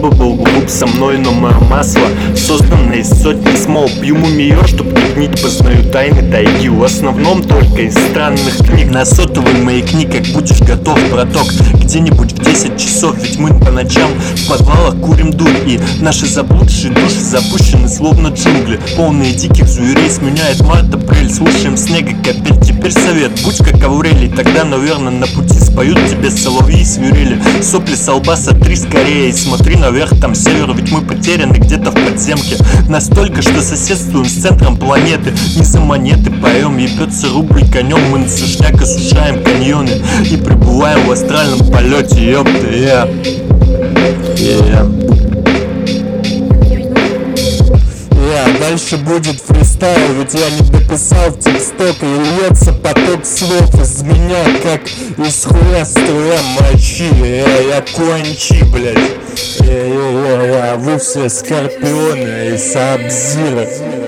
бы был глуп со мной, но мое масло создано из сотни смол. Пью мумиё, чтоб не гнить, познаю тайны тайги, в основном только из странных книг. На сотовый маякни, как будешь готов, браток, где-нибудь в 10 часов. Ведь мы по ночам в подвалах курим дурь, и наши заблудшие души запущены словно джунгли, полные диких зверей. Сменяет март-апрель, слушаем снега капель. Теперь совет, будь как Аурелий, тогда, наверное, на пути споют тебе соловьи и свирели. Сопли со лба сотри скорее и смотри наверх, там север, ведь мы потеряны где-то в подземке. Настолько, что соседствуем с центром планеты. Не за монеты поем, ебется рубль конем. Мы на сушняк осушаем каньоны и пребываем в астральном полете. Ёпта, дальше будет фристайл, ведь я не дописал тексток, и льется поток слов из меня, как из хуя струя мочи. Я кончи, блядь. Вы все скорпионы и сабзиры.